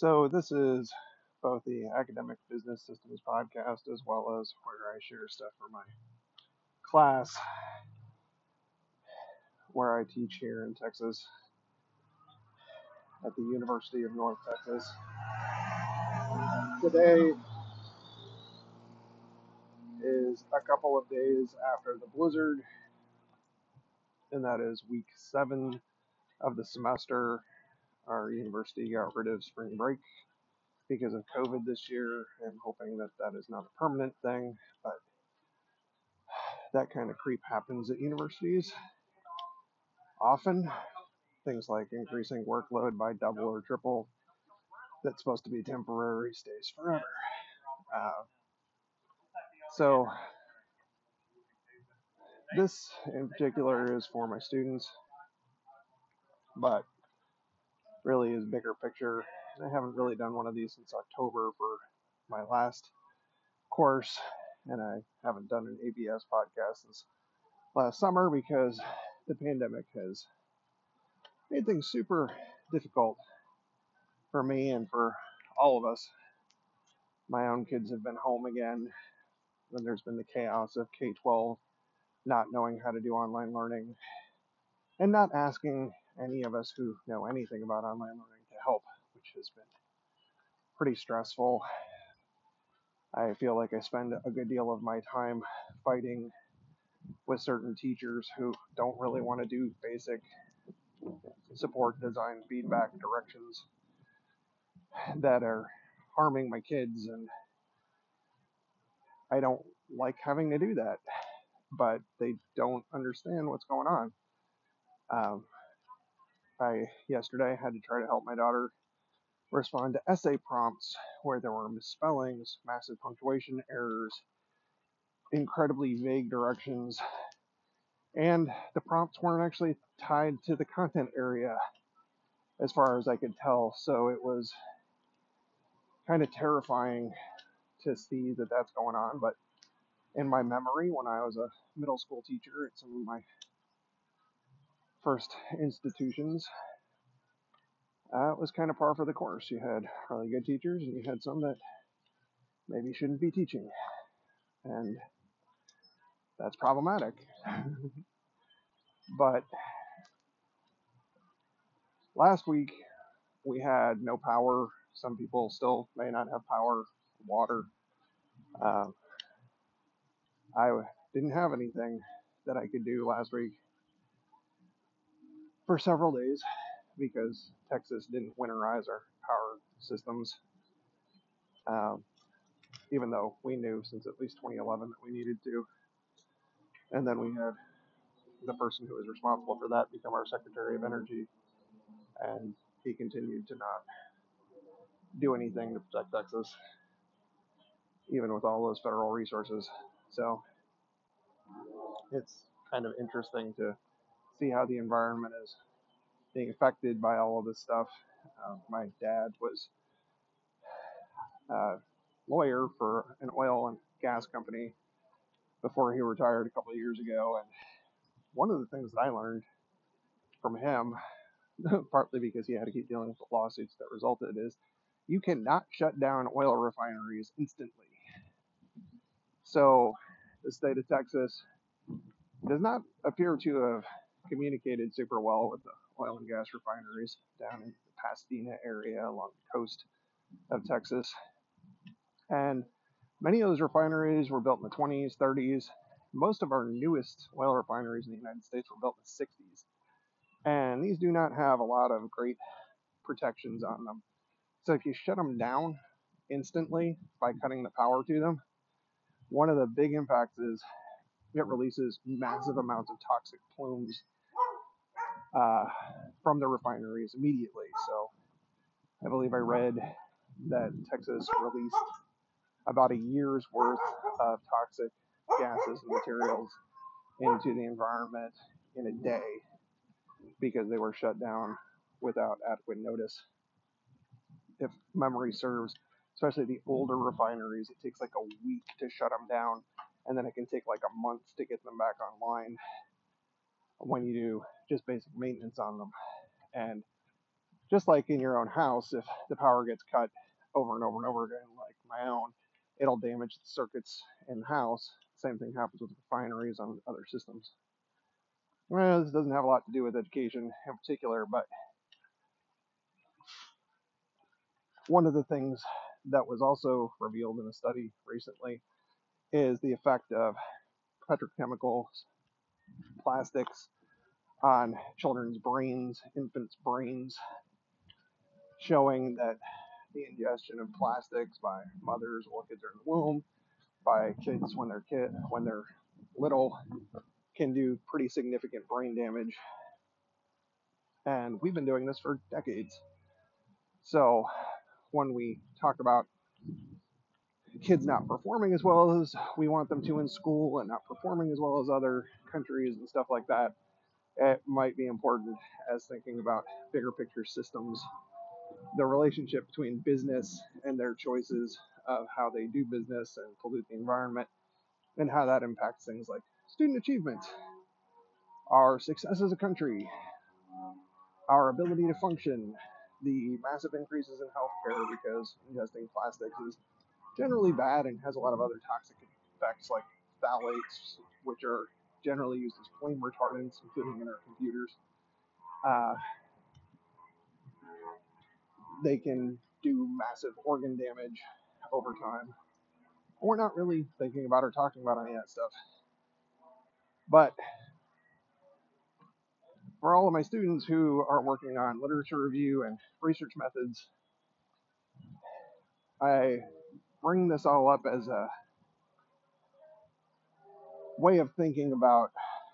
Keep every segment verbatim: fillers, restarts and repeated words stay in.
So, this is both the Academic Business Systems podcast as well as where I share stuff for my class where I teach here in Texas at the University of North Texas. Today is a couple of days after the blizzard, and that is week seven of the semester. Our university got rid of spring break because of COVID this year. I'm hoping that that is not a permanent thing, but that kind of creep happens at universities often. Things like increasing workload by double or triple that's supposed to be temporary stays forever. Uh, so this in particular is for my students, but really is bigger picture. I haven't really done one of these since October for my last course, and I haven't done an A B S podcast since last summer because the pandemic has made things super difficult for me and for all of us. My own kids have been home again when there's been the chaos of K twelve not knowing how to do online learning and not asking any of us who know anything about online learning to help, which has been pretty stressful. I feel like I spend a good deal of my time fighting with certain teachers who don't really want to do basic support, design, feedback, directions that are harming my kids, and I don't like having to do that, but they don't understand what's going on. Um, I yesterday had to try to help my daughter respond to essay prompts where there were misspellings, massive punctuation errors, incredibly vague directions, and the prompts weren't actually tied to the content area as far as I could tell. So it was kind of terrifying to see that that's going on. But in my memory, when I was a middle school teacher at some of my first institutions, uh, it was kind of par for the course. You had really good teachers, and you had some that maybe shouldn't be teaching. And that's problematic. But last week we had no power. Some people still may not have power, water. Uh, I didn't have anything that I could do last week for several days because Texas didn't winterize our power systems, um, even though we knew since at least twenty eleven that we needed to. And then we had the person who was responsible for that become our Secretary of Energy, and he continued to not do anything to protect Texas, even with all those federal resources. So it's kind of interesting to see how the environment is being affected by all of this stuff. Uh, my dad was a lawyer for an oil and gas company before he retired a couple of years ago. And one of the things that I learned from him, partly because he had to keep dealing with the lawsuits that resulted, is you cannot shut down oil refineries instantly. So the state of Texas does not appear to have communicated super well with the oil and gas refineries down in the Pasadena area along the coast of Texas. And many of those refineries were built in the twenties, thirties. Most of our newest oil refineries in the United States were built in the sixties. And these do not have a lot of great protections on them. So if you shut them down instantly by cutting the power to them, one of the big impacts is it releases massive amounts of toxic plumes uh, from the refineries immediately. So I believe I read that Texas released about a year's worth of toxic gases and materials into the environment in a day because they were shut down without adequate notice. If memory serves, especially the older refineries, it takes like a week to shut them down, and then it can take like a month to get them back online when you do just basic maintenance on them. And Just like in your own house, if the power gets cut over and over and over again, like my own, it'll damage the circuits in the house. Same thing happens with refineries on other systems. Well, this doesn't have a lot to do with education in particular, but one of the things that was also revealed in a study recently is the effect of petrochemicals, plastics on children's brains, infants' brains, showing that the ingestion of plastics by mothers while kids are in the womb, by kids when they're kid when they're little, can do pretty significant brain damage. And we've been doing this for decades. So when we talk about kids not performing as well as we want them to in school and not performing as well as other countries and stuff like that, it might be important as thinking about bigger picture systems, the relationship between business and their choices of how they do business and pollute the environment, and how that impacts things like student achievement, our success as a country, our ability to function, the massive increases in healthcare because ingesting plastics is generally bad and has a lot of other toxic effects like phthalates, which are generally used as flame retardants, including in our computers. Uh, they can do massive organ damage over time. We're not really thinking about or talking about any of that stuff. But for all of my students who are working on literature review and research methods, I bring this all up as a way of thinking about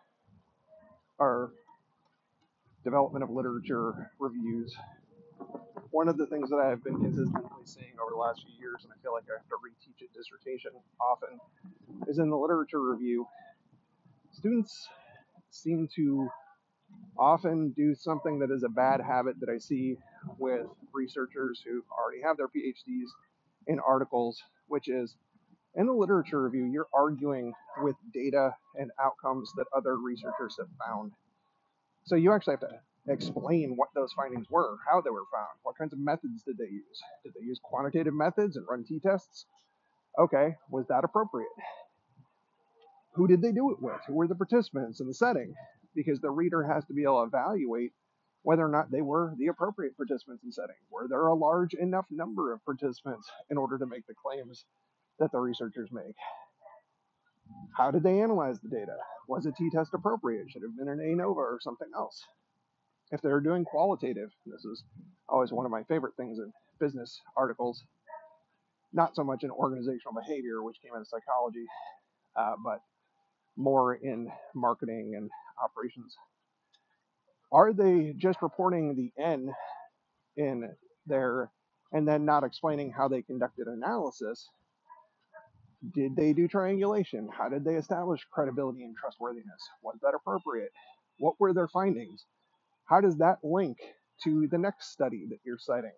our development of literature reviews. One of the things that I've been consistently seeing over the last few years, and I feel like I have to reteach a dissertation often, is in the literature review, students seem to often do something that is a bad habit that I see with researchers who already have their PhDs in articles, which is in the literature review, you're arguing with data and outcomes that other researchers have found. So you actually have to explain what those findings were, how they were found, what kinds of methods did they use? Did they use quantitative methods and run t-tests? Okay, was that appropriate? Who did they do it with? Who were the participants in the setting? Because the reader has to be able to evaluate whether or not they were the appropriate participants in setting. Were there a large enough number of participants in order to make the claims that the researchers make? How did they analyze the data? Was a t-test appropriate? Should it have been an ANOVA or something else? If they're doing qualitative, this is always one of my favorite things in business articles, not so much in organizational behavior, which came out of psychology, uh, but more in marketing and operations. Are they just reporting the N in there and then not explaining how they conducted analysis? Did they do triangulation? How did they establish credibility and trustworthiness? Was that appropriate? What were their findings? How does that link to the next study that you're citing?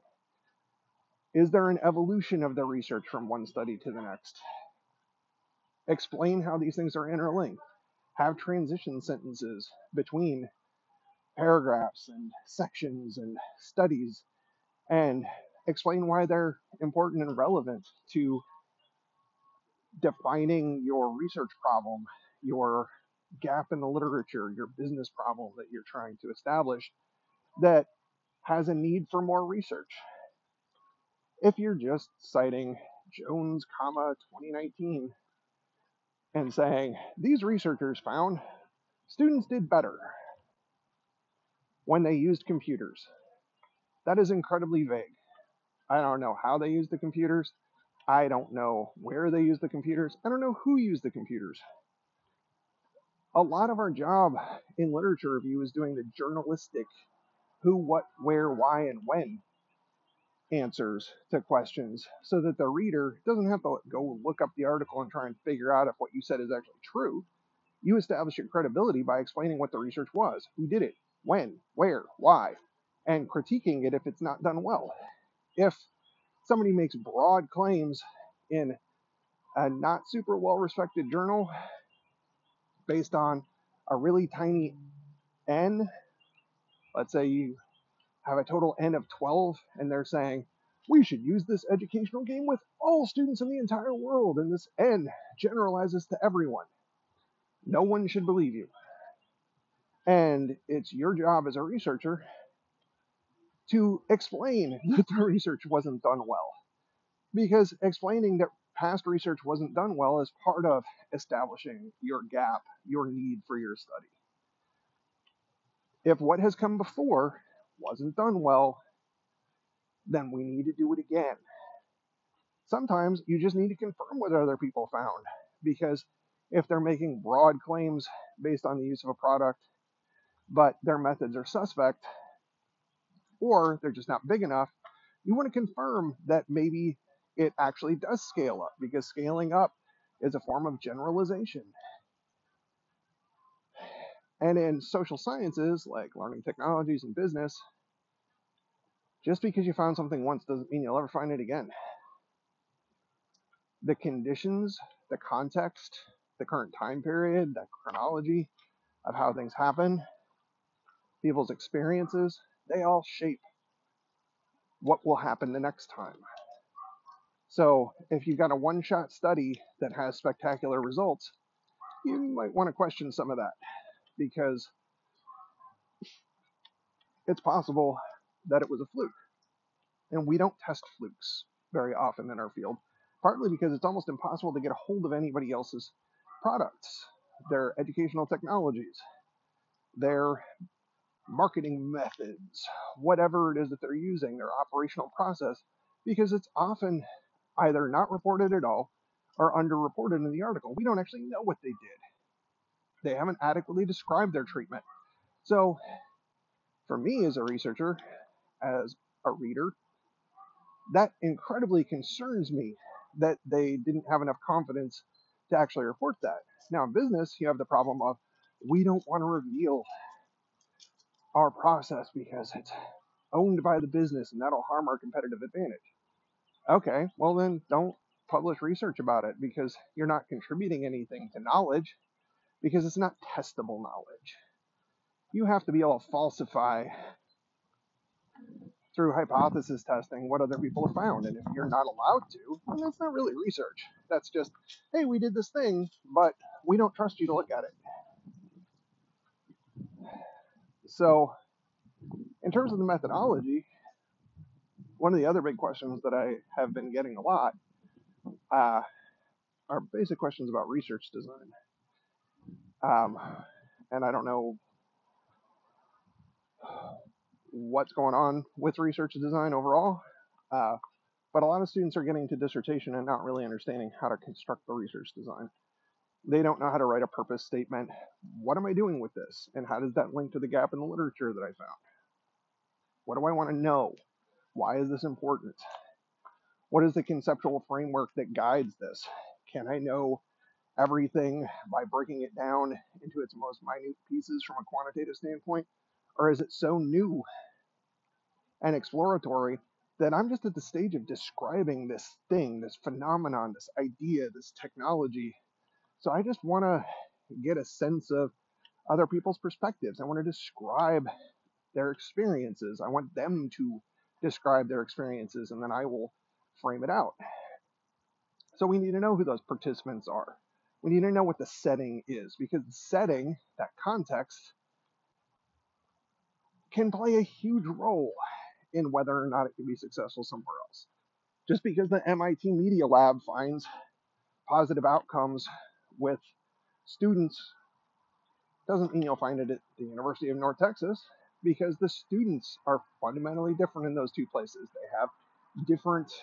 Is there an evolution of the research from one study to the next? Explain how these things are interlinked. Have transition sentences between paragraphs and sections and studies, and explain why they're important and relevant to defining your research problem, your gap in the literature, your business problem that you're trying to establish that has a need for more research. If you're just citing Jones, comma, twenty nineteen and saying, these researchers found students did better when they used computers, that is incredibly vague. I don't know how they used the computers. I don't know where they used the computers. I don't know who used the computers. A lot of our job in literature review is doing the journalistic who, what, where, why, and when answers to questions so that the reader doesn't have to go look up the article and try and figure out if what you said is actually true. You establish your credibility by explaining what the research was, who did it, when, where, why, and critiquing it if it's not done well. If somebody makes broad claims in a not super well respected journal based on a really tiny N, let's say you have a total N of twelve, and they're saying, we should use this educational game with all students in the entire world, and this N generalizes to everyone. No one should believe you. And it's your job as a researcher to explain that the research wasn't done well. Because explaining that past research wasn't done well is part of establishing your gap, your need for your study. If what has come before wasn't done well, then we need to do it again. Sometimes you just need to confirm what other people found, because if they're making broad claims based on the use of a product, but their methods are suspect, or they're just not big enough, you want to confirm that maybe it actually does scale up, because scaling up is a form of generalization. And in social sciences, like learning technologies and business, just because you found something once doesn't mean you'll ever find it again. The conditions, the context, the current time period, the chronology of how things happen, people's experiences, they all shape what will happen the next time. So if you've got a one-shot study that has spectacular results, you might want to question some of that, because it's possible that it was a fluke. And we don't test flukes very often in our field, partly because it's almost impossible to get a hold of anybody else's products, their educational technologies, their marketing methods, whatever it is that they're using, their operational process, because it's often either not reported at all or underreported in the article. We don't actually know what they did. They haven't adequately described their treatment. So for me as a researcher, as a reader, that incredibly concerns me that they didn't have enough confidence to actually report that. Now, in business, you have the problem of we don't want to reveal our process because it's owned by the business and that'll harm our competitive advantage. Okay, well, then don't publish research about it, because you're not contributing anything to knowledge, because it's not testable knowledge. You have to be able to falsify through hypothesis testing what other people have found. And if you're not allowed to, then that's not really research. That's just, hey, we did this thing, but we don't trust you to look at it. So in terms of the methodology, one of the other big questions that I have been getting a lot uh, are basic questions about research design. Um, and I don't know what's going on with research design overall, uh, but a lot of students are getting to dissertation and not really understanding how to construct the research design. They don't know how to write a purpose statement. What am I doing with this? And how does that link to the gap in the literature that I found? What do I want to know? Why is this important? What is the conceptual framework that guides this? Can I know everything by breaking it down into its most minute pieces from a quantitative standpoint? Or is it so new and exploratory that I'm just at the stage of describing this thing, this phenomenon, this idea, this technology? So I just want to get a sense of other people's perspectives. I want to describe their experiences. I want them to describe their experiences, and then I will frame it out. So we need to know who those participants are. We need to know what the setting is, because the setting, that context, can play a huge role in whether or not it can be successful somewhere else. Just because the M I T Media Lab finds positive outcomes with students doesn't mean you'll find it at the University of North Texas, because the students are fundamentally different in those two places. They have different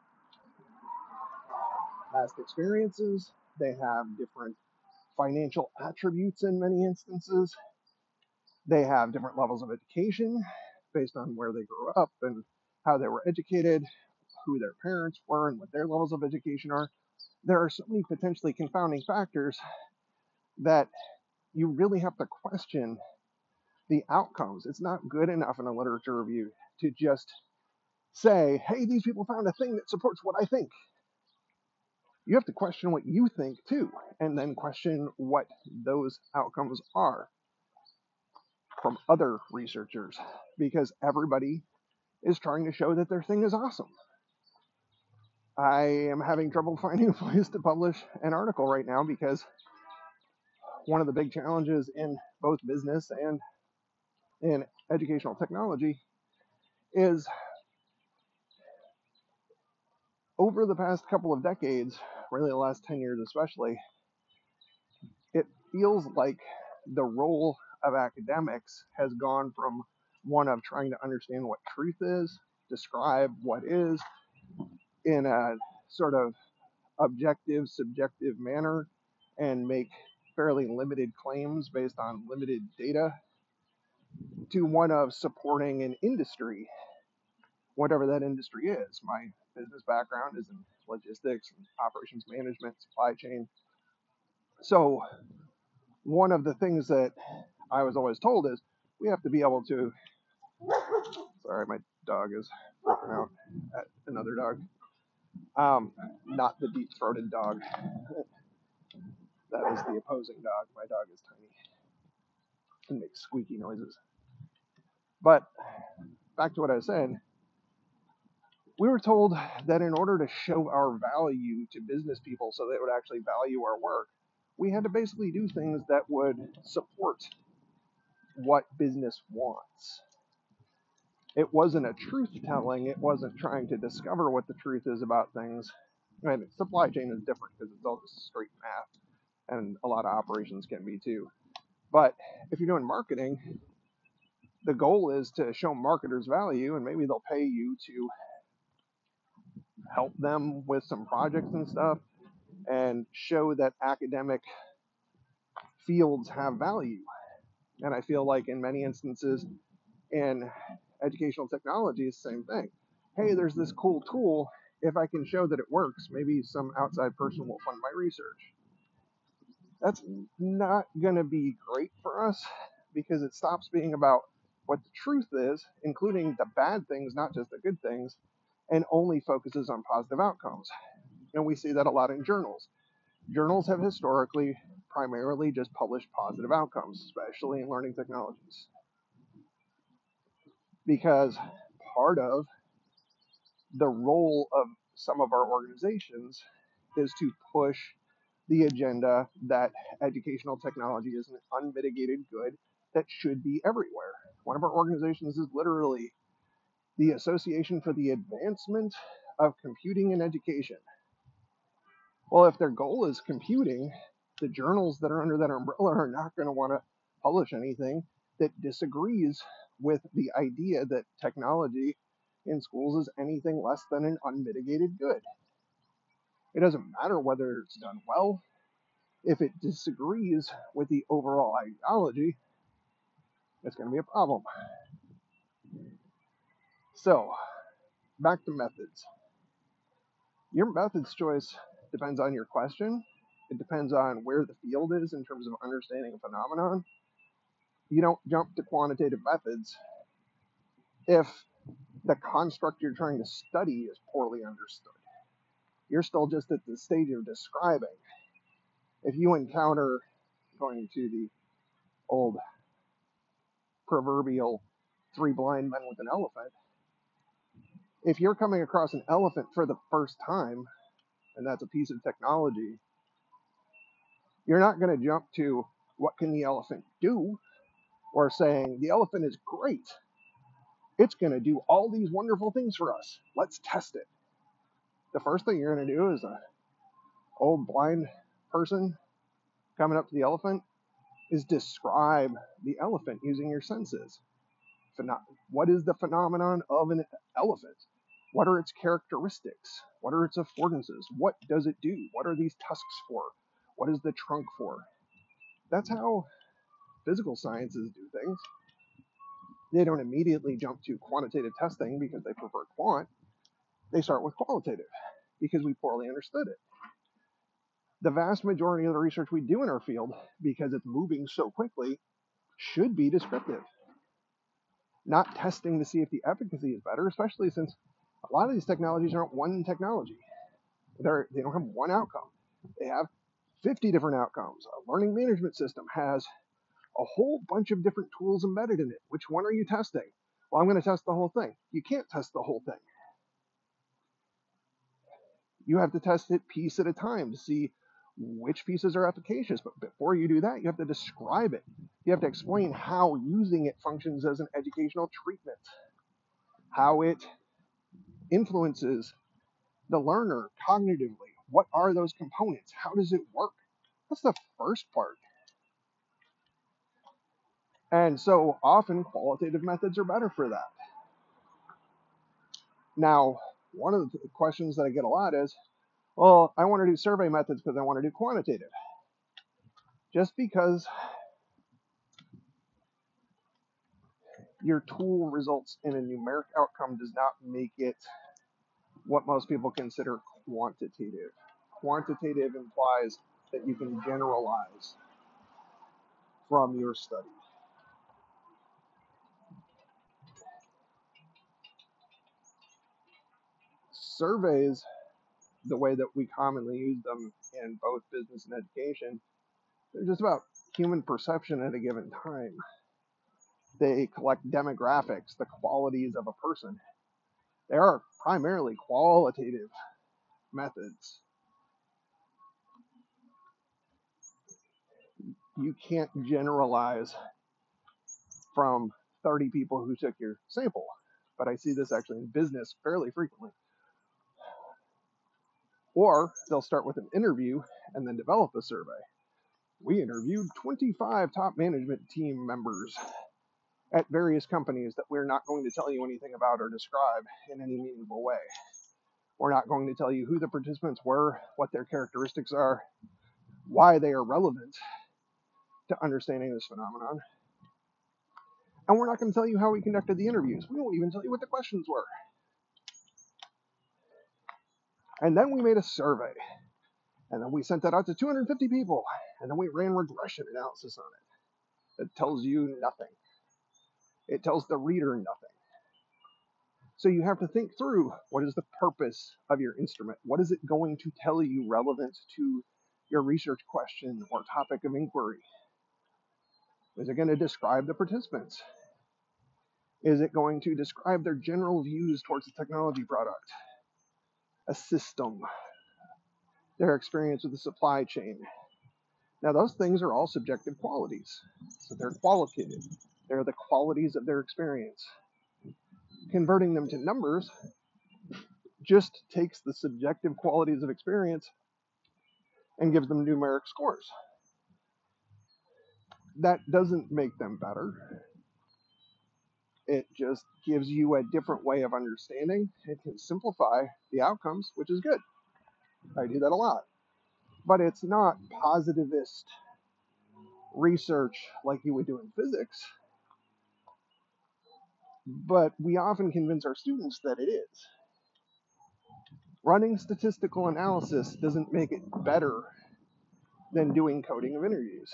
past experiences, they have different financial attributes in many instances, they have different levels of education based on where they grew up and how they were educated, who their parents were, and what their levels of education are. There are so many potentially confounding factors that you really have to question the outcomes. It's not good enough in a literature review to just say, hey, these people found a thing that supports what I think. You have to question what you think too, and then question what those outcomes are. from other researchers because everybody is trying to show that their thing is awesome. I am having trouble finding a place to publish an article right now because one of the big challenges in both business and in educational technology is over the past couple of decades, really the last ten years especially, it feels like the role of academics has gone from one of trying to understand what truth is, describe what is in a sort of objective, subjective manner, and make fairly limited claims based on limited data, to one of supporting an industry, whatever that industry is. My business background is in logistics and operations management, supply chain. So one of the things that I was always told is we have to be able to, sorry, my dog is freaking out at another dog. Um, not the deep-throated dog. That is the opposing dog. My dog is tiny and makes squeaky noises. But back to what I was saying, we were told that in order to show our value to business people so they would actually value our work, we had to basically do things that would support what business wants. It wasn't a truth telling, it wasn't trying to discover what the truth is about things. I mean, supply chain is different because it's all just straight math, and a lot of operations can be too. But if you're doing marketing, the goal is to show marketers value, and maybe they'll pay you to help them with some projects and stuff and show that academic fields have value. And I feel like in many instances in educational technology, it's the same thing. Hey, there's this cool tool. If I can show that it works, maybe some outside person will fund my research. That's not going to be great for us because it stops being about what the truth is, including the bad things, not just the good things, and only focuses on positive outcomes. And we see that a lot in journals. Journals have historically primarily just published positive outcomes, especially in learning technologies. Because part of the role of some of our organizations is to push the agenda that educational technology is an unmitigated good that should be everywhere. One of our organizations is literally the Association for the Advancement of Computing in Education. Well, if their goal is computing, the journals that are under that umbrella are not going to want to publish anything that disagrees with the idea that technology in schools is anything less than an unmitigated good. It doesn't matter whether it's done well. If it disagrees with the overall ideology, it's going to be a problem. So, back to methods. Your methods choice depends on your question. It depends on where the field is in terms of understanding a phenomenon. You don't jump to quantitative methods if the construct you're trying to study is poorly understood. You're still just at the stage of describing. If you encounter, going to the old proverbial three blind men with an elephant, if you're coming across an elephant for the first time, and that's a piece of technology, you're not going to jump to what can the elephant do, or saying the elephant is great. It's going to do all these wonderful things for us. Let's test it. The first thing you're going to do is a old blind person coming up to the elephant is describe the elephant using your senses. What is the phenomenon of an elephant? What are its characteristics? What are its affordances? What does it do? What are these tusks for? What is the trunk for? That's how physical sciences do things. They don't immediately jump to quantitative testing because they prefer quant. They start with qualitative because we poorly understood it. The vast majority of the research we do in our field, because it's moving so quickly, should be descriptive. Not testing to see if the efficacy is better, especially since a lot of these technologies aren't one technology. They're, they don't have one outcome. They have fifty different outcomes. A learning management system has a whole bunch of different tools embedded in it. Which one are you testing? Well, I'm going to test the whole thing. You can't test the whole thing. You have to test it piece at a time to see which pieces are efficacious. But before you do that, you have to describe it. You have to explain how using it functions as an educational treatment, how it influences the learner cognitively. What are those components? How does it work? That's the first part. And so often qualitative methods are better for that. Now, one of the questions that I get a lot is, well, I want to do survey methods because I want to do quantitative. Just because your tool results in a numeric outcome does not make it what most people consider quantitative. Quantitative implies that you can generalize from your study. Surveys, the way that we commonly use them in both business and education, they're just about human perception at a given time. They collect demographics, the qualities of a person. They are primarily qualitative methods. You can't generalize from thirty people who took your sample, but I see this actually in business fairly frequently. Or they'll start with an interview and then develop a survey. We interviewed twenty-five top management team members at various companies that we're not going to tell you anything about or describe in any meaningful way. We're not going to tell you who the participants were, what their characteristics are, why they are relevant to understanding this phenomenon. And we're not going to tell you how we conducted the interviews. We won't even tell you what the questions were. And then we made a survey. And then we sent that out to two hundred fifty people. And then we ran regression analysis on it. It tells you nothing. It tells the reader nothing. So you have to think through, what is the purpose of your instrument? What is it going to tell you relevant to your research question or topic of inquiry? Is it going to describe the participants? Is it going to describe their general views towards the technology product, a system, their experience with the supply chain? Now, those things are all subjective qualities, so they're qualitative. They're the qualities of their experience. Converting them to numbers just takes the subjective qualities of experience and gives them numeric scores. That doesn't make them better. It just gives you a different way of understanding. It can simplify the outcomes, which is good. I do that a lot. But it's not positivist research like you would do in physics. But we often convince our students that it is. Running statistical analysis doesn't make it better than doing coding of interviews.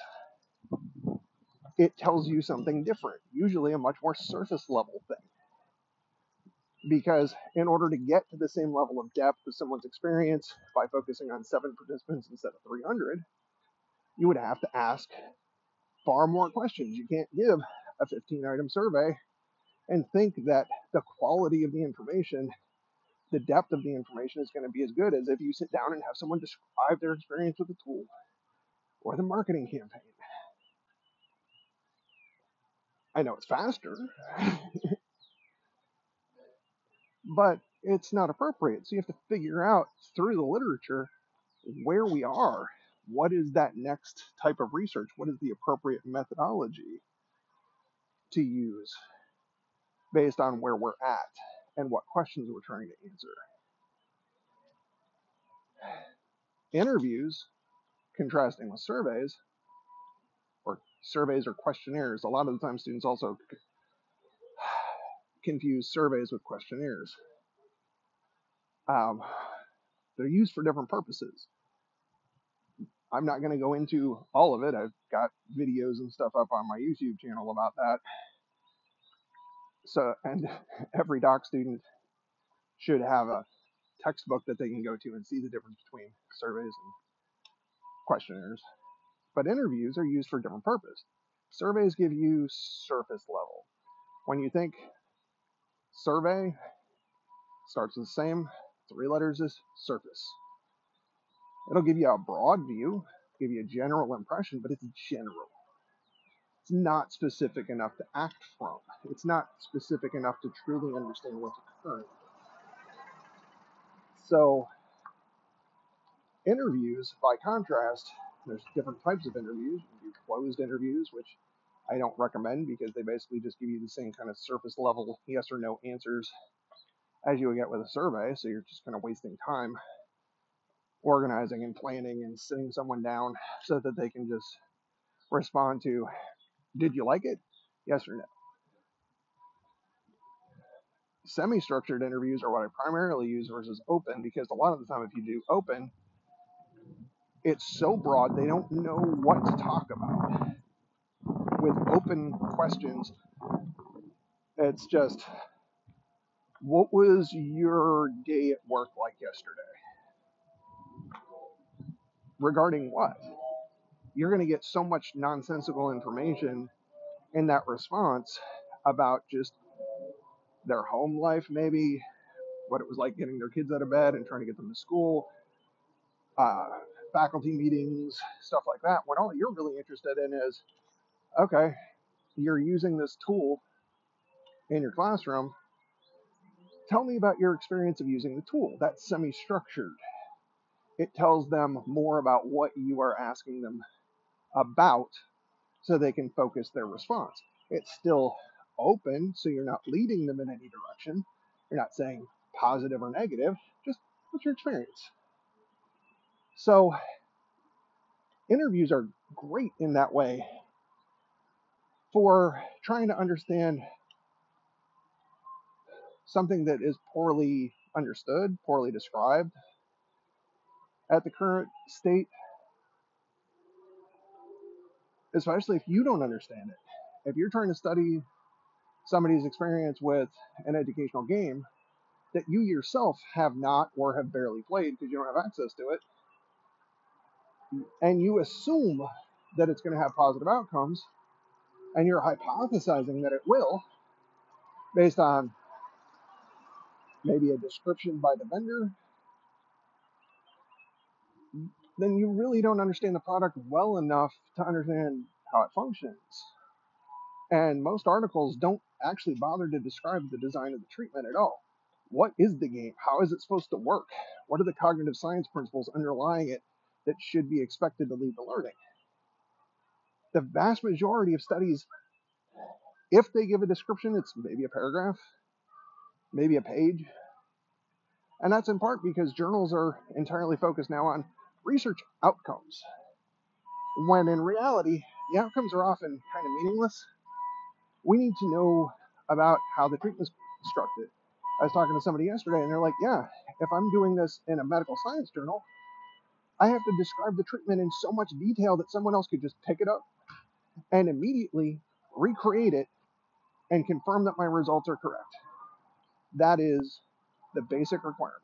It tells you something different, usually a much more surface level thing. Because in order to get to the same level of depth of someone's experience by focusing on seven participants instead of three hundred, you would have to ask far more questions. You can't give a fifteen item survey and think that the quality of the information, the depth of the information is going to be as good as if you sit down and have someone describe their experience with the tool or the marketing campaign. I know it's faster, but it's not appropriate. So you have to figure out through the literature where we are. What is that next type of research? What is the appropriate methodology to use based on where we're at and what questions we're trying to answer? Interviews, contrasting with surveys, or surveys or questionnaires, a lot of the time students also confuse surveys with questionnaires. Um, they're used for different purposes. I'm not going to go into all of it. I've got videos and stuff up on my YouTube channel about that. So, and every doc student should have a textbook that they can go to and see the difference between surveys and questionnaires. But interviews are used for a different purpose. Surveys give you surface level. When you think survey, starts with the same three letters as surface. It'll give you a broad view, give you a general impression, but it's general. It's not specific enough to act from. It's not specific enough to truly understand what's occurring. So interviews, by contrast, there's different types of interviews. You do closed interviews, which I don't recommend because they basically just give you the same kind of surface level yes or no answers as you would get with a survey. So you're just kind of wasting time organizing and planning and sitting someone down so that they can just respond to, did you like it? Yes or no. Semi-structured interviews are what I primarily use versus open, because a lot of the time if you do open, it's so broad they don't know what to talk about. With open questions, it's just, what was your day at work like yesterday? Regarding what? You're going to get so much nonsensical information in that response about just their home life, maybe what it was like getting their kids out of bed and trying to get them to school, uh, faculty meetings, stuff like that, when all you're really interested in is, okay, you're using this tool in your classroom. Tell me about your experience of using the tool. That's semi-structured. It tells them more about what you are asking them about so they can focus their response. It's still open, so you're not leading them in any direction. You're not saying positive or negative, just what's your experience? So interviews are great in that way for trying to understand something that is poorly understood, poorly described at the current state, especially if you don't understand it. If you're trying to study somebody's experience with an educational game that you yourself have not or have barely played because you don't have access to it, and you assume that it's going to have positive outcomes, and you're hypothesizing that it will based on maybe a description by the vendor, then you really don't understand the product well enough to understand how it functions. And most articles don't actually bother to describe the design of the treatment at all. What is the game? How is it supposed to work? What are the cognitive science principles underlying it that should be expected to lead to learning? The vast majority of studies, if they give a description, it's maybe a paragraph, maybe a page. And that's in part because journals are entirely focused now on research outcomes, when in reality, the outcomes are often kind of meaningless. We need to know about how the treatment is constructed. I was talking to somebody yesterday, and they're like, yeah, if I'm doing this in a medical science journal, I have to describe the treatment in so much detail that someone else could just pick it up and immediately recreate it and confirm that my results are correct. That is the basic requirement.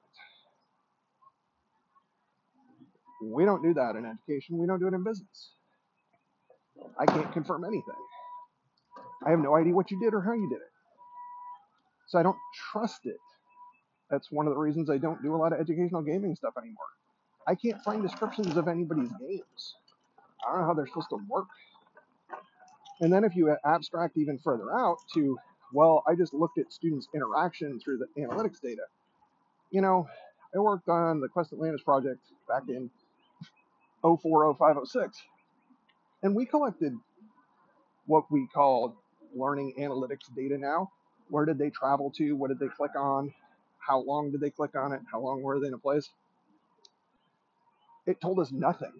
We don't do that in education. We don't do it in business. I can't confirm anything. I have no idea what you did or how you did it. So I don't trust it. That's one of the reasons I don't do a lot of educational gaming stuff anymore. I can't find descriptions of anybody's games. I don't know how they're supposed to work. And then if you abstract even further out to, well, I just looked at students' interaction through the analytics data. You know, I worked on the Quest Atlantis project back in oh four, oh five, oh six, and we collected what we call learning analytics data now. Where did they travel to? What did they click on? How long did they click on it? How long were they in a place? It told us nothing.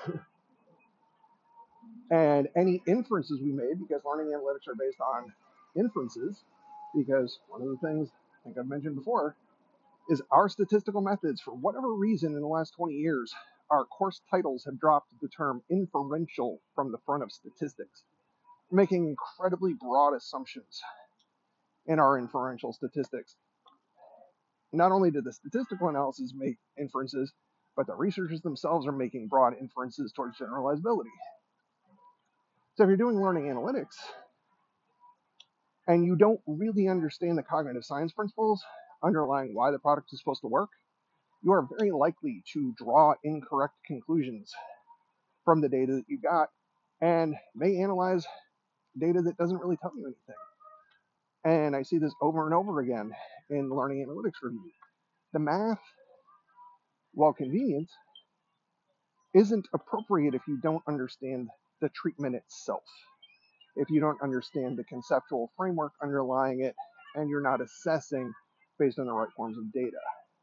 And any inferences we made, because learning analytics are based on inferences, because one of the things I think I've mentioned before is our statistical methods, for whatever reason in the last twenty years, our course titles have dropped the term inferential from the front of statistics, making incredibly broad assumptions in our inferential statistics. Not only did the statistical analysis make inferences, but the researchers themselves are making broad inferences towards generalizability. So if you're doing learning analytics and you don't really understand the cognitive science principles underlying why the product is supposed to work, you are very likely to draw incorrect conclusions from the data that you got and may analyze data that doesn't really tell you anything. And I see this over and over again in learning analytics review. The math, while convenient, isn't appropriate if you don't understand the treatment itself, if you don't understand the conceptual framework underlying it, and you're not assessing based on the right forms of data.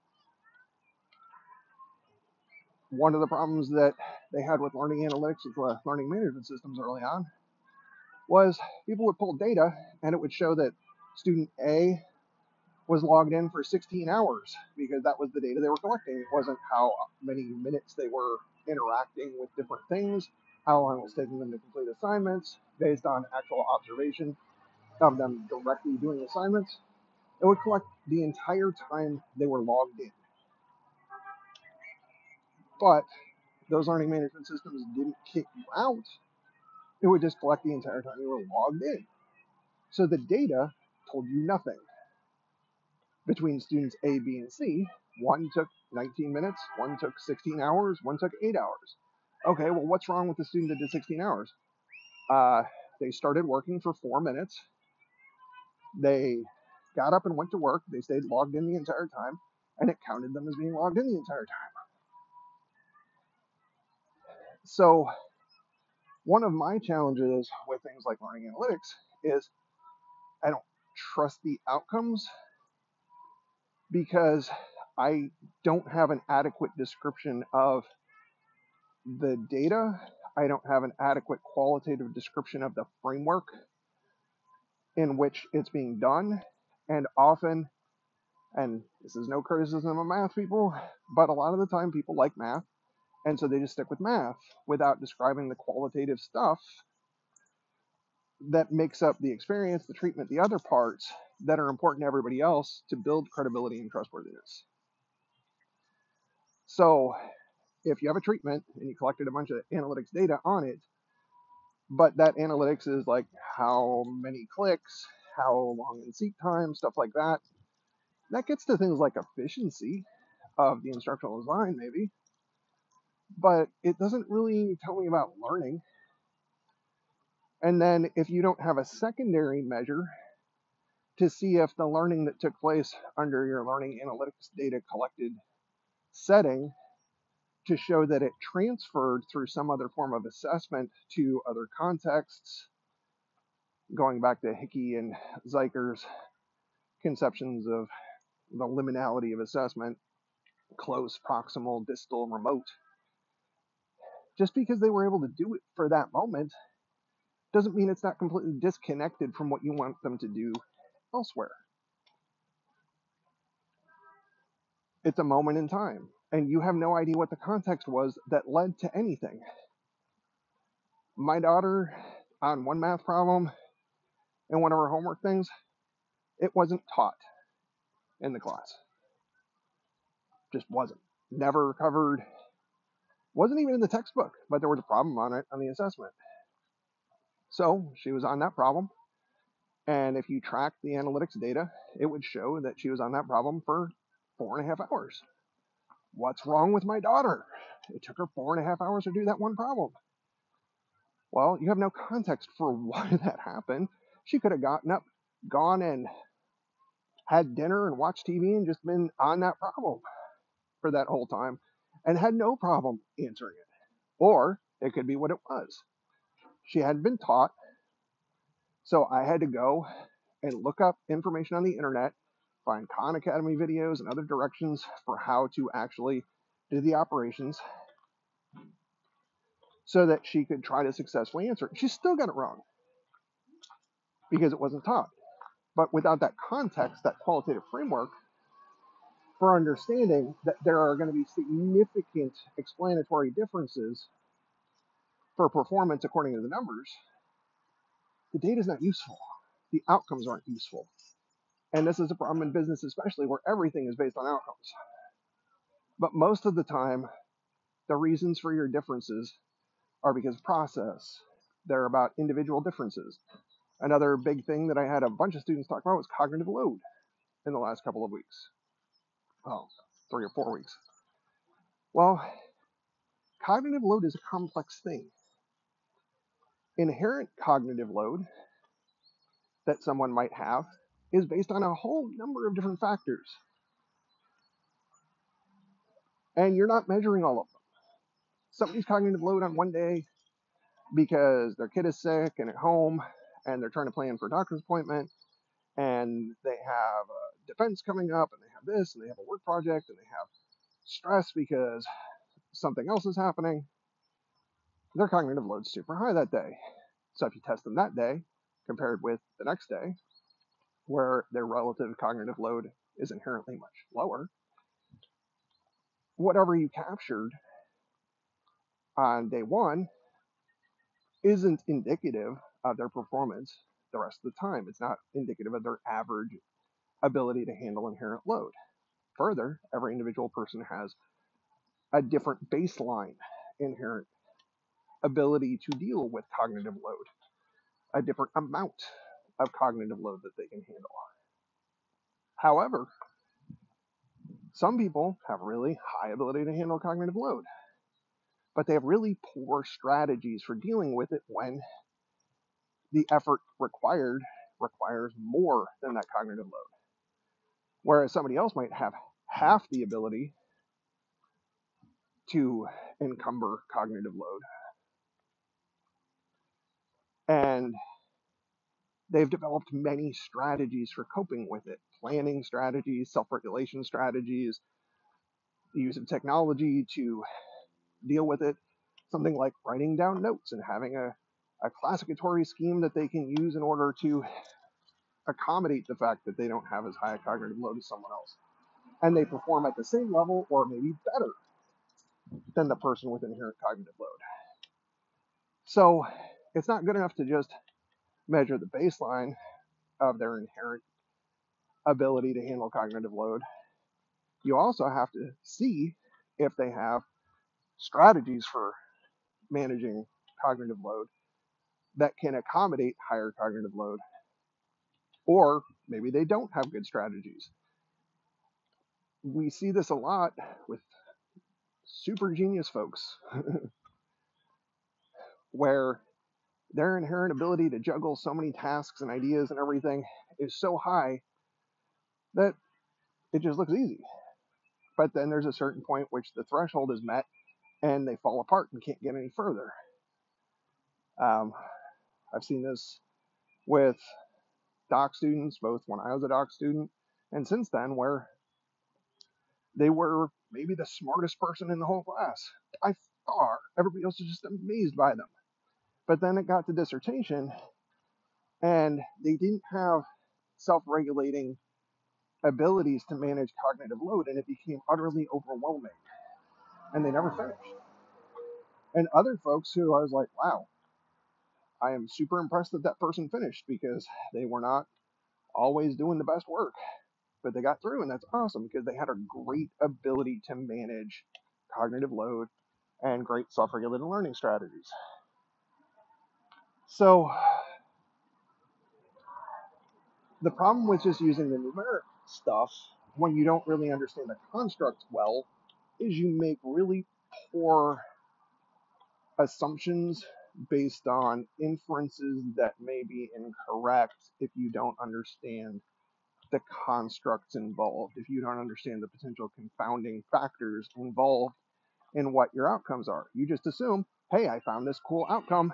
One of the problems that they had with learning analytics with uh, learning management systems early on was people would pull data and it would show that student A was logged in for sixteen hours because that was the data they were collecting. It wasn't how many minutes they were interacting with different things, how long it was taking them to complete assignments based on actual observation of them directly doing assignments. It would collect the entire time they were logged in. But those learning management systems didn't kick you out. It would just collect the entire time you were logged in. So the data told you nothing. Between students A, B, and C, one took nineteen minutes, one took sixteen hours, one took eight hours. Okay, well, what's wrong with the student that did sixteen hours? Uh, they started working for four minutes. They got up and went to work. They stayed logged in the entire time, and it counted them as being logged in the entire time. So one of my challenges with things like learning analytics is I don't trust the outcomes because I don't have an adequate description of the data. I don't have an adequate qualitative description of the framework in which it's being done. And often, and this is no criticism of math people, but a lot of the time people like math, and so they just stick with math without describing the qualitative stuff that makes up the experience, the treatment, the other parts that are important to everybody else to build credibility and trustworthiness. So if you have a treatment and you collected a bunch of analytics data on it, but that analytics is like how many clicks, how long in seat time, stuff like that, that gets to things like efficiency of the instructional design maybe, but it doesn't really tell me about learning. And then if you don't have a secondary measure to see if the learning that took place under your learning analytics data collected setting to show that it transferred through some other form of assessment to other contexts, going back to Hickey and Zeiker's conceptions of the liminality of assessment, close, proximal, distal, remote. Just because they were able to do it for that moment doesn't mean it's not completely disconnected from what you want them to do elsewhere. It's a moment in time, and you have no idea what the context was that led to anything. My daughter, on one math problem and one of her homework things, it wasn't taught in the class. Just wasn't. Never covered. Wasn't even in the textbook, but there was a problem on it on the assessment. So she was on that problem. And if you track the analytics data, it would show that she was on that problem for four and a half hours. What's wrong with my daughter? It took her four and a half hours to do that one problem. Well, you have no context for why that happened. She could have gotten up, gone and had dinner and watched T V and just been on that problem for that whole time and had no problem answering it. Or it could be what it was. She hadn't been taught, so I had to go and look up information on the internet, find Khan Academy videos and other directions for how to actually do the operations so that she could try to successfully answer it. She still got it wrong because it wasn't taught. But without that context, that qualitative framework for understanding that there are going to be significant explanatory differences for performance according to the numbers, the data is not useful. The outcomes aren't useful. And this is a problem in business, especially where everything is based on outcomes. But most of the time, the reasons for your differences are because of process, They're about individual differences. Another big thing that I had a bunch of students talk about was cognitive load in the last couple of weeks. Well, three or four weeks. Well, cognitive load is a complex thing. Inherent cognitive load that someone might have is based on a whole number of different factors. And you're not measuring all of them. Somebody's cognitive load on one day because their kid is sick and at home and they're trying to plan for a doctor's appointment and they have a defense coming up and they have this and they have a work project and they have stress because something else is happening. Their cognitive load's super high that day. So if you test them that day compared with the next day where their relative cognitive load is inherently much lower, whatever you captured on day one isn't indicative of their performance the rest of the time. It's not indicative of their average ability to handle inherent load. Further, every individual person has a different baseline inherent ability to deal with cognitive load, a different amount of cognitive load that they can handle. However, some people have really high ability to handle cognitive load, but they have really poor strategies for dealing with it when the effort required requires more than that cognitive load. Whereas somebody else might have half the ability to encumber cognitive load. And they've developed many strategies for coping with it, planning strategies, self-regulation strategies, the use of technology to deal with it, something like writing down notes and having a, a classificatory scheme that they can use in order to accommodate the fact that they don't have as high a cognitive load as someone else. And they perform at the same level or maybe better than the person with inherent cognitive load. So it's not good enough to just measure the baseline of their inherent ability to handle cognitive load. You also have to see if they have strategies for managing cognitive load that can accommodate higher cognitive load. Or maybe they don't have good strategies. We see this a lot with super genius folks where their inherent ability to juggle so many tasks and ideas and everything is so high that it just looks easy. But then there's a certain point which the threshold is met and they fall apart and can't get any further. Um, I've seen this with doc students, both when I was a doc student and since then, where they were maybe the smartest person in the whole class by far. Everybody else was just amazed by them. But then it got to dissertation and they didn't have self-regulating abilities to manage cognitive load, and it became utterly overwhelming and they never finished. And other folks who I was like, wow, I am super impressed that that person finished because they were not always doing the best work, but they got through, and that's awesome because they had a great ability to manage cognitive load and great self-regulated learning strategies. So the problem with just using the numeric stuff when you don't really understand the construct well is you make really poor assumptions based on inferences that may be incorrect if you don't understand the constructs involved, if you don't understand the potential confounding factors involved in what your outcomes are. You just assume, hey, I found this cool outcome,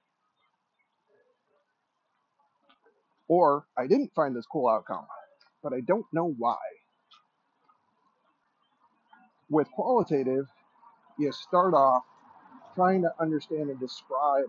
or I didn't find this cool outcome, but I don't know why. With qualitative, you start off trying to understand and describe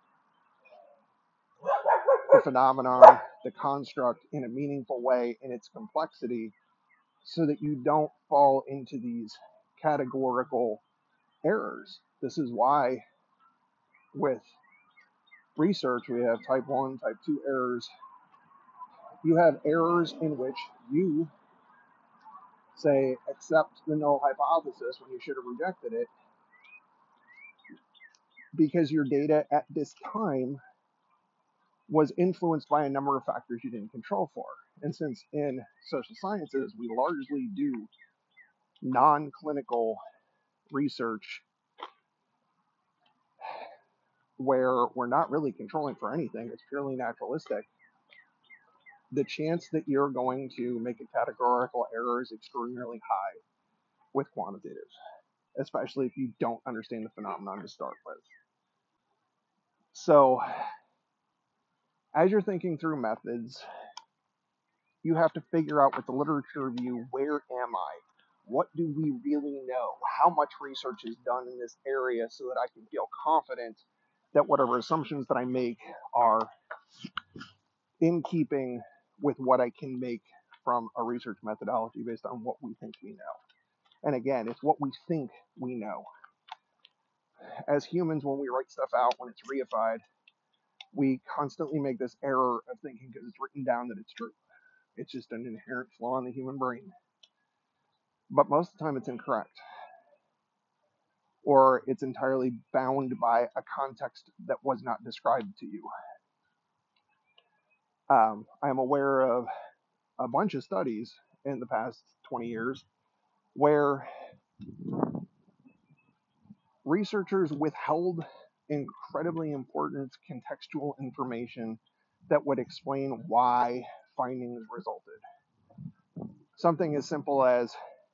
the phenomenon, the construct in a meaningful way in its complexity so that you don't fall into these categorical errors. This is why with research we have type one, type two errors. You have errors in which you say accept the null hypothesis when you should have rejected it because your data at this time was influenced by a number of factors you didn't control for. And since in social sciences we largely do non-clinical research where we're not really controlling for anything, it's purely naturalistic, the chance that you're going to make a categorical error is extraordinarily high with quantitative, especially if you don't understand the phenomenon to start with. So, as you're thinking through methods, you have to figure out with the literature review, where am I? What do we really know? How much research is done in this area so that I can feel confident that whatever assumptions that I make are in keeping with what I can make from a research methodology based on what we think we know. And again, it's what we think we know. As humans, when we write stuff out, when it's reified, we constantly make this error of thinking because it's written down that it's true. It's just an inherent flaw in the human brain. But most of the time it's incorrect. Or it's entirely bound by a context that was not described to you. Um, I'm aware of a bunch of studies in the past twenty years where researchers withheld incredibly important contextual information that would explain why findings resulted. Something as simple as,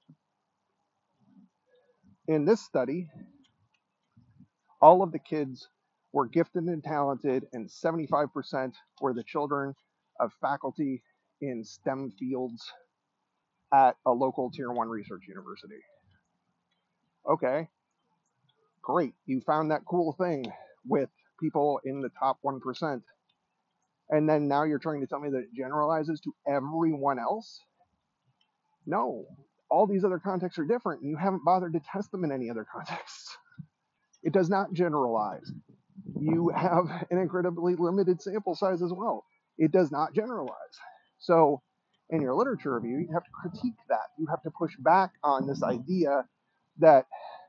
in this study, all of the kids were gifted and talented, and seventy-five percent were the children of faculty in STEM fields at a local tier one research university. Okay, great. You found that cool thing with people in the top one percent. And then now you're trying to tell me that it generalizes to everyone else? No. All these other contexts are different, and you haven't bothered to test them in any other contexts. It does not generalize. You have an incredibly limited sample size as well. It does not generalize. So in your literature review, you have to critique that. You have to push back on this idea that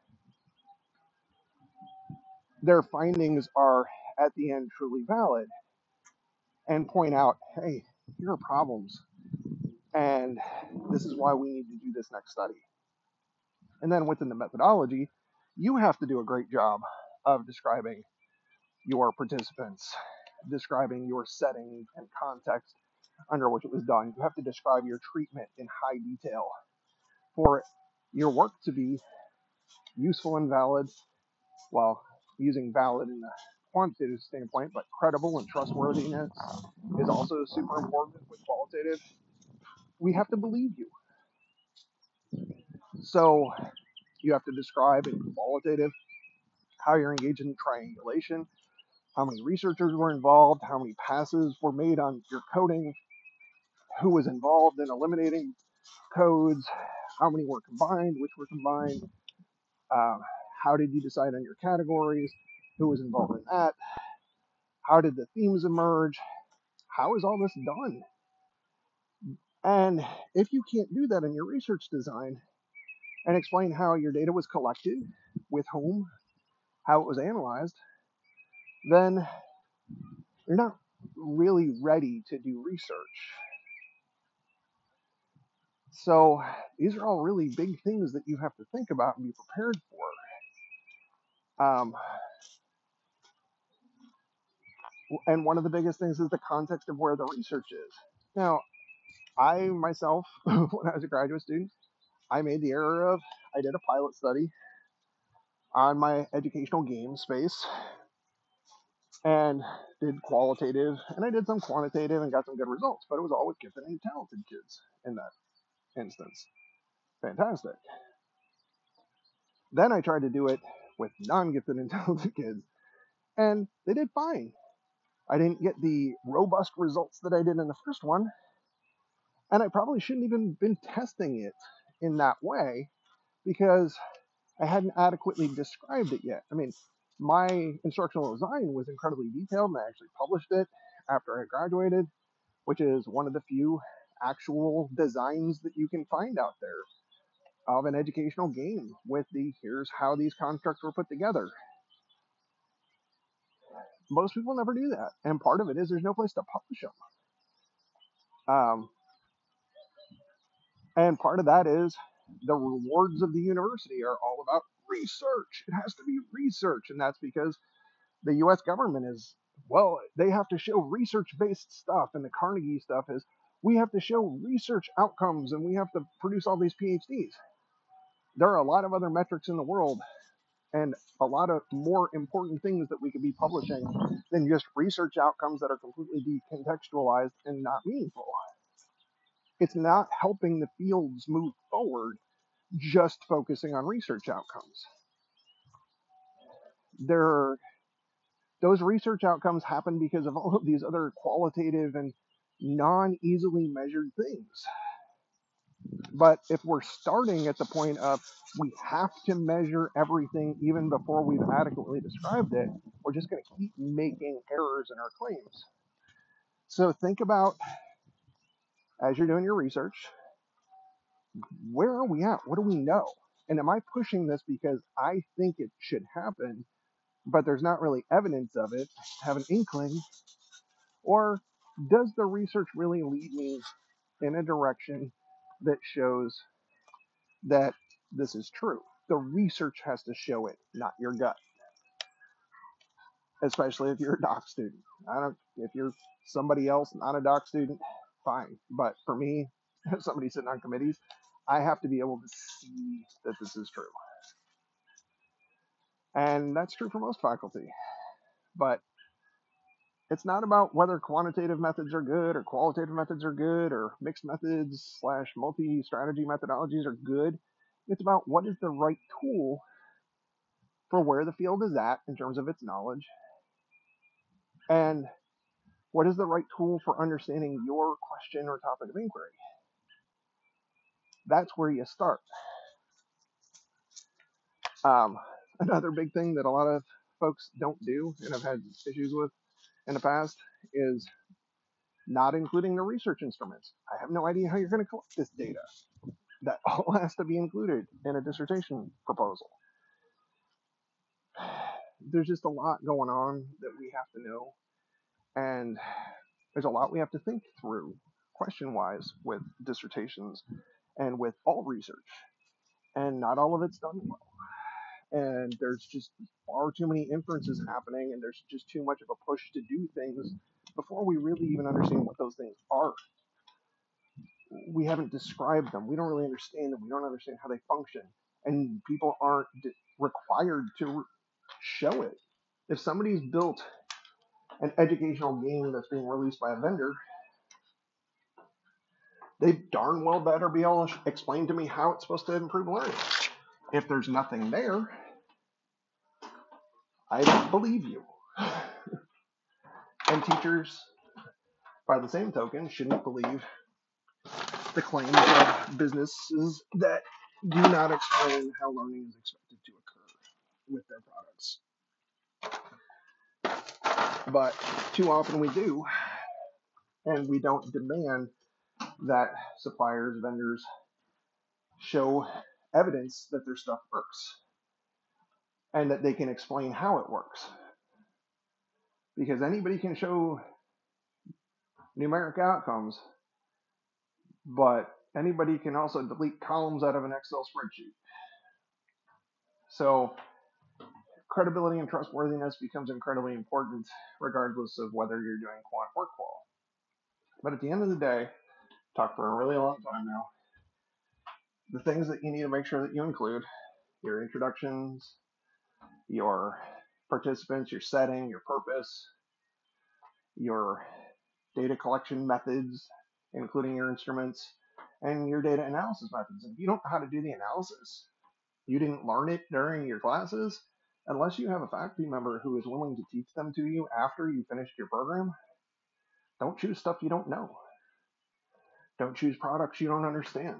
their findings are at the end truly valid and point out, hey, here are problems. And this is why we need to do this next study. And then within the methodology, you have to do a great job of describing your participants, describing your setting and context under which it was done. You have to describe your treatment in high detail for your work to be useful and valid, well, using valid in the quantitative standpoint, but credible and trustworthiness is also super important with qualitative. We have to believe you. So you have to describe in qualitative how you're engaged in triangulation, how many researchers were involved, how many passes were made on your coding, who was involved in eliminating codes, how many were combined, which were combined, uh, how did you decide on your categories, who was involved in that, how did the themes emerge, how is all this done? And if you can't do that in your research design and explain how your data was collected, with whom, how it was analyzed, then you're not really ready to do research. So these are all really big things that you have to think about and be prepared for. Um, and one of the biggest things is the context of where the research is. Now, I myself, when I was a graduate student, I made the error of, I did a pilot study on my educational game space and did qualitative, and I did some quantitative and got some good results, but it was all with gifted and talented kids in that instance. Fantastic. Then I tried to do it with non-gifted and talented kids, and they did fine. I didn't get the robust results that I did in the first one, and I probably shouldn't even been testing it in that way because I hadn't adequately described it yet. I mean, my instructional design was incredibly detailed, and I actually published it after I graduated, which is one of the few actual designs that you can find out there of an educational game with the here's how these constructs were put together. Most people never do that. And part of it is there's no place to publish them. Um, and part of that is the rewards of the university are all about research. It has to be research. And that's because the U S government is, well, they have to show research based stuff. And the Carnegie stuff is, we have to show research outcomes and we have to produce all these PhDs. There are a lot of other metrics in the world and a lot of more important things that we could be publishing than just research outcomes that are completely decontextualized and not meaningful. It's not helping the fields move forward just focusing on research outcomes. There, those research outcomes happen because of all of these other qualitative and non-easily measured things. But if we're starting at the point of we have to measure everything even before we've adequately described it, we're just going to keep making errors in our claims. So think about, as you're doing your research, where are we at? What do we know? And am I pushing this because I think it should happen, but there's not really evidence of it, have an inkling? Or does the research really lead me in a direction that shows that this is true? The research has to show it, not your gut. Especially if you're a doc student. I don't. If you're somebody else, not a doc student, fine. But for me, as somebody sitting on committees, I have to be able to see that this is true, and that's true for most faculty. But it's not about whether quantitative methods are good or qualitative methods are good or mixed methods slash multi-strategy methodologies are good. It's about what is the right tool for where the field is at in terms of its knowledge, and what is the right tool for understanding your question or topic of inquiry. That's where you start. Um, another big thing that a lot of folks don't do and have had issues with in the past is not including the research instruments. I have no idea how you're going to collect this data. That all has to be included in a dissertation proposal. There's just a lot going on that we have to know, and there's a lot we have to think through question-wise with dissertations and with all research, and not all of it's done well. And there's just far too many inferences happening, and there's just too much of a push to do things before we really even understand what those things are. We haven't described them. We don't really understand them. We don't understand how they function. And people aren't required to show it. If somebody's built an educational game that's being released by a vendor, they darn well better be able to explain to me how it's supposed to improve learning. If there's nothing there, I don't believe you. And teachers, by the same token, shouldn't believe the claims of businesses that do not explain how learning is expected to occur with their products. But too often we do, and we don't demand that suppliers, vendors show evidence that their stuff works and that they can explain how it works. Because anybody can show numeric outcomes, but anybody can also delete columns out of an Excel spreadsheet. So credibility and trustworthiness becomes incredibly important regardless of whether you're doing quant or qual. But at the end of the day, talked for a really long time now, the things that you need to make sure that you include: your introductions, your participants, your setting, your purpose, your data collection methods, including your instruments, and your data analysis methods. If you don't know how to do the analysis, you didn't learn it during your classes, unless you have a faculty member who is willing to teach them to you after you finished your program, don't choose stuff you don't know. Don't choose products you don't understand.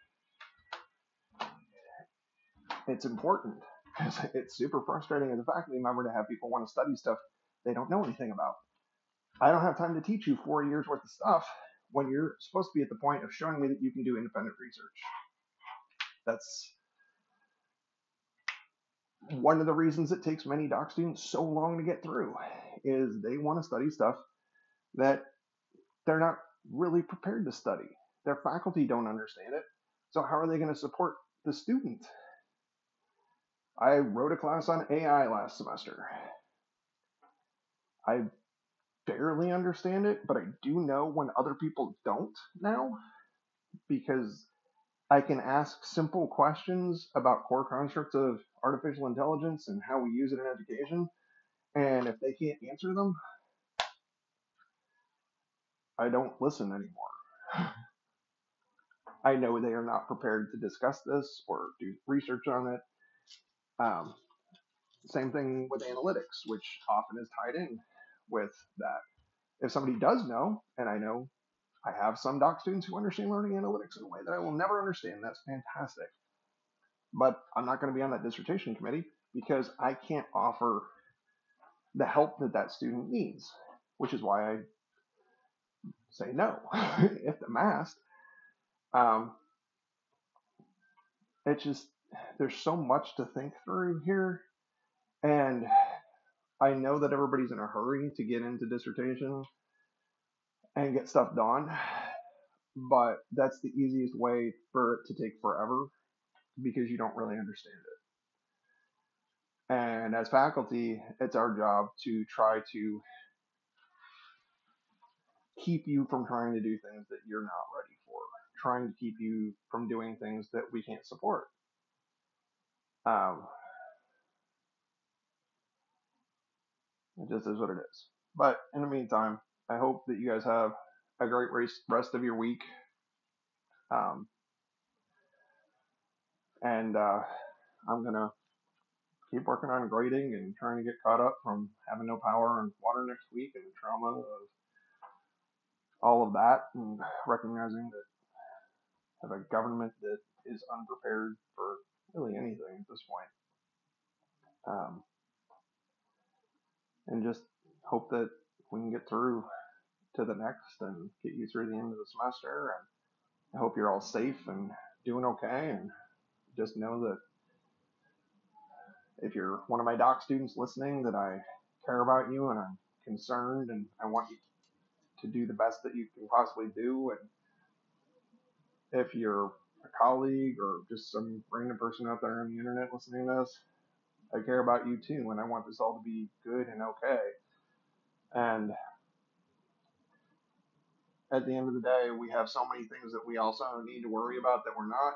It's important because it's super frustrating as a faculty member to have people want to study stuff they don't know anything about. I don't have time to teach you four years worth of stuff when you're supposed to be at the point of showing me that you can do independent research. That's one of the reasons it takes many doc students so long to get through is they want to study stuff that they're not really prepared to study. Their faculty don't understand it. So how are they going to support the student? I wrote a class on A I last semester. I barely understand it, but I do know when other people don't now, because I can ask simple questions about core constructs of artificial intelligence and how we use it in education. And if they can't answer them, I don't listen anymore. I know they are not prepared to discuss this or do research on it. Um, Same thing with analytics, which often is tied in with that. If somebody does know, and I know I have some doc students who understand learning analytics in a way that I will never understand, that's fantastic. But I'm not going to be on that dissertation committee because I can't offer the help that that student needs, which is why I say no. If I'm asked, um, it's just there's so much to think through here, and I know that everybody's in a hurry to get into dissertation and get stuff done, but that's the easiest way for it to take forever because you don't really understand it. And as faculty, it's our job to try to keep you from trying to do things that you're not ready for, trying to keep you from doing things that we can't support. Um, it just is what it is. But in the meantime, I hope that you guys have a great rest of your week. Um, and uh, I'm going to keep working on grading and trying to get caught up from having no power and water next week and the trauma of all of that, and recognizing that I have a government that is unprepared for really anything at this point. Um, and just hope that we can get through to the next and get you through the end of the semester. And I hope you're all safe and doing okay. And just know that if you're one of my doc students listening, that I care about you and I'm concerned and I want you to do the best that you can possibly do. And if you're a colleague or just some random person out there on the internet listening to this, I care about you too, and I want this all to be good and okay. And at the end of the day, we have so many things that we also need to worry about that we're not.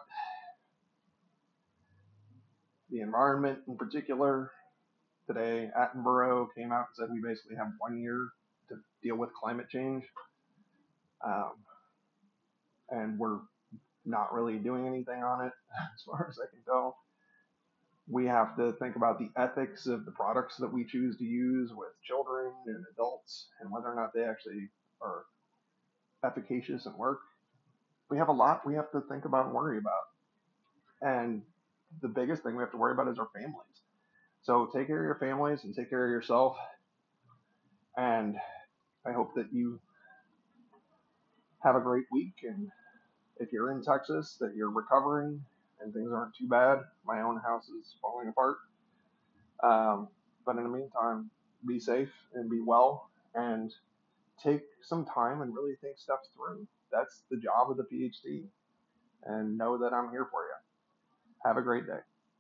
The environment in particular. Today, Attenborough came out and said we basically have one year to deal with climate change. Um, and we're not really doing anything on it, as far as I can tell. We have to think about the ethics of the products that we choose to use with children and adults and whether or not they actually are efficacious and work. We have a lot we have to think about and worry about. And the biggest thing we have to worry about is our families. So take care of your families and take care of yourself. And I hope that you have a great week. And if you're in Texas, that you're recovering and things aren't too bad. My own house is falling apart. Um, but in the meantime, be safe and be well and take some time and really think stuff through. That's the job of the PhD. And know that I'm here for you. Have a great day.